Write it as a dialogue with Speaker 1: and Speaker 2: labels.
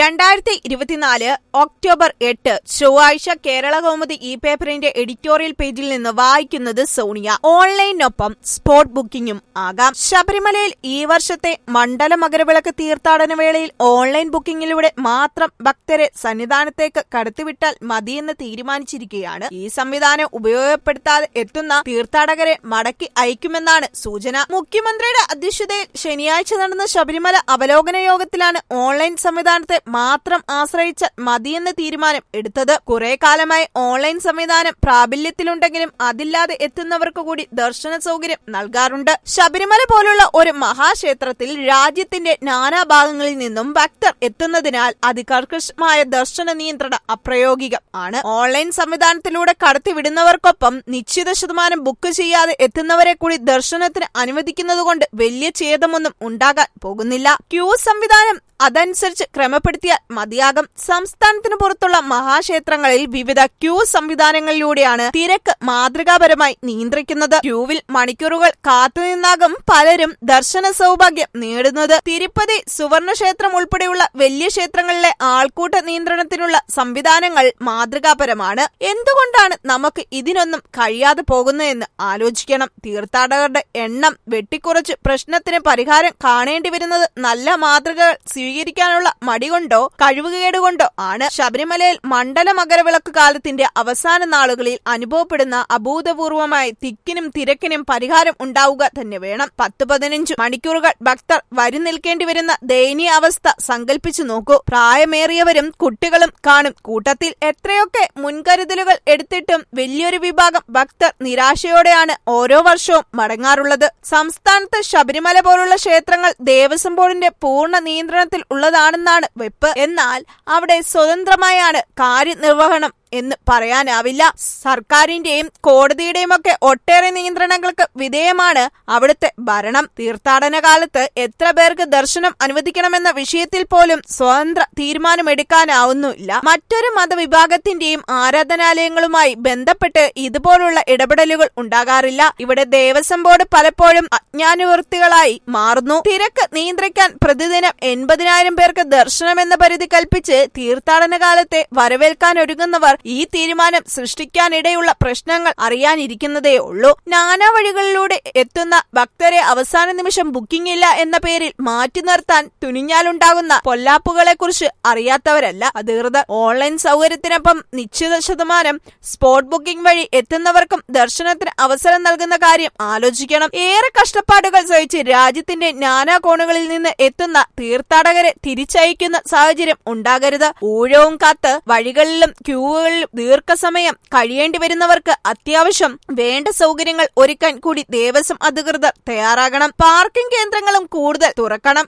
Speaker 1: 2024 October 8 ചൊവ്വാഴ്ച കേരള കൗമുദി ഈ പേപ്പറിന്റെ എഡിറ്റോറിയൽ പേജിൽ നിന്ന് വായിക്കുന്നത് സോണിയ. ഓൺലൈനൊപ്പം സ്പോട്ട് ബുക്കിംഗും ആകാം. ശബരിമലയിൽ ഈ വർഷത്തെ മണ്ഡല മകരവിളക്ക് തീർത്ഥാടന വേളയിൽ ഓൺലൈൻ ബുക്കിംഗിലൂടെ മാത്രം ഭക്തരെ സന്നിധാനത്തേക്ക് കടത്തിവിട്ടാൽ മതിയെന്ന് തീരുമാനിച്ചിരിക്കുകയാണ്. ഈ സംവിധാനം ഉപയോഗപ്പെടുത്താതെ എത്തുന്ന തീർത്ഥാടകരെ മടക്കി അയക്കുമെന്നാണ് സൂചന. മുഖ്യമന്ത്രിയുടെ അധ്യക്ഷതയിൽ ശനിയാഴ്ച നടന്ന ശബരിമല അവലോകന യോഗത്തിലാണ് ഓൺലൈൻ സംവിധാനത്തെ മാത്രം ആശ്രയിച്ച മതിയെന്ന തീരുമാനം എടുത്തത്. കുറെ കാലമായി ഓൺലൈൻ സംവിധാനം പ്രാബല്യത്തിലുണ്ടെങ്കിലും അതില്ലാതെ എത്തുന്നവർക്ക് കൂടി ദർശന സൗകര്യം നൽകാറുണ്ട്. ശബരിമല പോലുള്ള ഒരു മഹാക്ഷേത്രത്തിൽ രാജ്യത്തിന്റെ നാനാഭാഗങ്ങളിൽ നിന്നും ഭക്തർ എത്തുന്നതിനാൽ അതികർക്കശമായ ദർശന നിയന്ത്രണം അപ്രായോഗികം ആണ്. ഓൺലൈൻ സംവിധാനത്തിലൂടെ കടത്തിവിടുന്നവർക്കൊപ്പം നിശ്ചിത ശതമാനം ബുക്ക് ചെയ്യാതെ എത്തുന്നവരെ കൂടി ദർശനത്തിന് അനുവദിക്കുന്നതുകൊണ്ട് വലിയ ഛേദമൊന്നും ഉണ്ടാകാൻ പോകുന്നില്ല. ക്യൂ സംവിധാനം അതനുസരിച്ച് ക്രമപ്പെടുത്തിയാൽ മതിയാകും. സംസ്ഥാനത്തിന് പുറത്തുള്ള മഹാക്ഷേത്രങ്ങളിൽ വിവിധ ക്യൂ സംവിധാനങ്ങളിലൂടെയാണ് തിരക്ക് മാതൃകാപരമായി നിയന്ത്രിക്കുന്നത്. ക്യൂവിൽ മണിക്കൂറുകൾ കാത്തുനിന്നാകും പലരും ദർശന സൗഭാഗ്യം നേടുന്നത്. തിരുപ്പതി സുവർണക്ഷേത്രം ഉൾപ്പെടെയുള്ള വലിയ ക്ഷേത്രങ്ങളിലെ ആൾക്കൂട്ട നിയന്ത്രണത്തിനുള്ള സംവിധാനങ്ങൾ മാതൃകാപരമാണ്. എന്തുകൊണ്ടാണ് നമുക്ക് ഇതിനൊന്നും കഴിയാതെ പോകുന്നതെന്ന് ആലോചിക്കണം. തീർത്ഥാടകരുടെ എണ്ണം വെട്ടിക്കുറച്ച് പ്രശ്നത്തിന് പരിഹാരം കാണേണ്ടി വരുന്നത് നല്ല മാതൃകകൾ സ്വീകരിക്കാനുള്ള മടികൊണ്ടോ കഴിവുകേടുകൊണ്ടോ ആണ്. ശബരിമലയിൽ മണ്ഡല മകരവിളക്ക് കാലത്തിന്റെ അവസാന നാളുകളിൽ അനുഭവപ്പെടുന്ന അഭൂതപൂർവമായ തിക്കിനും തിരക്കിനും പരിഹാരം ഉണ്ടാവുക തന്നെ വേണം. 10-15 മണിക്കൂറുകൾ ഭക്തർ വരി നിൽക്കേണ്ടി വരുന്ന ദയനീയ അവസ്ഥ സങ്കല്പിച്ചു നോക്കൂ. പ്രായമേറിയവരും കുട്ടികളും കാണും കൂട്ടത്തിൽ. എത്രയൊക്കെ മുൻകരുതലുകൾ എടുത്തിട്ടും വലിയൊരു വിഭാഗം ഭക്തർ നിരാശയോടെയാണ് ഓരോ വർഷവും മടങ്ങാറുള്ളത്. സംസ്ഥാനത്ത് ശബരിമല പോലുള്ള ക്ഷേത്രങ്ങൾ ദേവസ്വം ബോർഡിന്റെ പൂർണ്ണ നിയന്ത്രണത്തിൽ ഉള്ളതാണെന്നാണ് വെപ്പ്. എന്നാൽ അവിടെ സ്വതന്ത്രമായാണ് കാര്യനിർവഹണം എന്ന് പറയാനാവില്ല. സർക്കാരിന്റെയും കോടതിയുടെയും ഒക്കെ ഒട്ടേറെ നിയന്ത്രണങ്ങൾക്ക് വിധേയമാണ് അവിടുത്തെ ഭരണം. തീർത്ഥാടന കാലത്ത് എത്ര പേർക്ക് ദർശനം അനുവദിക്കണമെന്ന വിഷയത്തിൽ പോലും സ്വതന്ത്ര തീരുമാനമെടുക്കാനാവുന്നില്ല. മറ്റൊരു മതവിഭാഗത്തിന്റെയും ആരാധനാലയങ്ങളുമായി ബന്ധപ്പെട്ട് ഇതുപോലുള്ള ഇടപെടലുകൾ ഉണ്ടാകാറില്ല. ഇവിടെ ദേവസ്വം ബോർഡ് പലപ്പോഴും അജ്ഞാനവൃത്തികളായി മാറുന്നു. തിരക്ക് നിയന്ത്രിക്കാൻ പ്രതിദിനം 80,000 പേർക്ക് ദർശനം എന്ന പരിധി കൽപ്പിച്ച് തീർത്ഥാടന കാലത്തെ വരവേൽക്കാൻ ഒരുങ്ങുന്നവർ ഈ തീരുമാനം സൃഷ്ടിക്കാനിടയുള്ള പ്രശ്നങ്ങൾ അറിയാനിരിക്കുന്നതേ ഉള്ളൂ. നാനാ വഴികളിലൂടെ എത്തുന്ന ഭക്തരെ അവസാന നിമിഷം ബുക്കിംഗ് ഇല്ല എന്ന പേരിൽ മാറ്റി നിർത്താൻ തുനിഞ്ഞാലുണ്ടാകുന്ന പൊല്ലാപ്പുകളെ കുറിച്ച് അറിയാത്തവരല്ല അധികൃതർ. ഓൺലൈൻ സൗകര്യത്തിനൊപ്പം നിശ്ചിത ശതമാനം സ്പോട്ട് ബുക്കിംഗ് വഴി എത്തുന്നവർക്കും ദർശനത്തിന് അവസരം നൽകുന്ന കാര്യം ആലോചിക്കണം. ഏറെ കഷ്ടപ്പാടുകൾ സഹിച്ച് രാജ്യത്തിന്റെ നാനാ കോണുകളിൽ നിന്ന് എത്തുന്ന തീർത്ഥാടകരെ തിരിച്ചയക്കുന്ന സാഹചര്യം ഉണ്ടാകരുത്. ഊഴവും കാത്ത് വഴികളിലും ക്യൂകളിലും ദീർഘസമയം കഴിയേണ്ടി വരുന്നവർക്ക് അത്യാവശ്യം വേണ്ട സൗകര്യങ്ങൾ ഒരുക്കാൻ കൂടി ദേവസ്വം അധികൃതർ തയ്യാറാകണം. പാർക്കിംഗ് കേന്ദ്രങ്ങളും കൂടുതൽ തുറക്കണം.